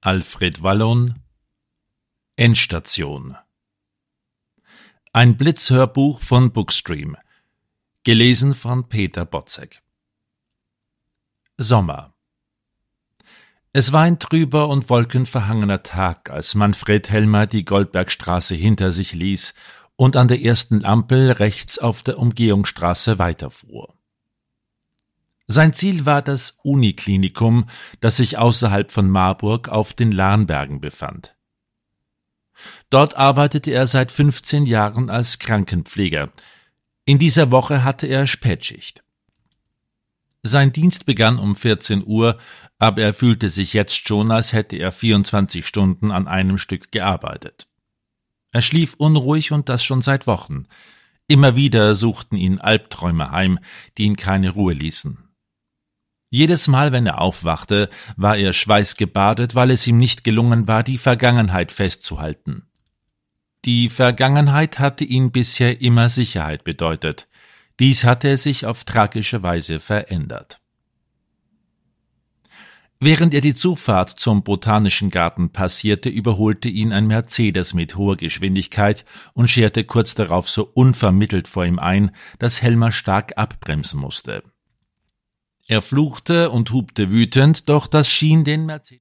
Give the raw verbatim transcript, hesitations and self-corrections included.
Alfred Wallon Endstation. Ein Blitzhörbuch von Bookstream. Gelesen von Peter Botzek. Sommer. Es war ein trüber und wolkenverhangener Tag, als Manfred Helmer die Goldbergstraße hinter sich ließ und an der ersten Ampel rechts auf der Umgehungsstraße weiterfuhr. Sein Ziel war das Uniklinikum, das sich außerhalb von Marburg auf den Lahnbergen befand. Dort arbeitete er seit fünfzehn Jahren als Krankenpfleger. In dieser Woche hatte er Spätschicht. Sein Dienst begann um vierzehn Uhr, aber er fühlte sich jetzt schon, als hätte er vierundzwanzig Stunden an einem Stück gearbeitet. Er schlief unruhig und das schon seit Wochen. Immer wieder suchten ihn Albträume heim, die ihn keine Ruhe ließen. Jedes Mal, wenn er aufwachte, war er schweißgebadet, weil es ihm nicht gelungen war, die Vergangenheit festzuhalten. Die Vergangenheit hatte ihm bisher immer Sicherheit bedeutet. Dies hatte sich auf tragische Weise verändert. Während er die Zufahrt zum Botanischen Garten passierte, überholte ihn ein Mercedes mit hoher Geschwindigkeit und scherte kurz darauf so unvermittelt vor ihm ein, dass Helmer stark abbremsen musste. Er fluchte und hupte wütend, doch das schien den Mercedes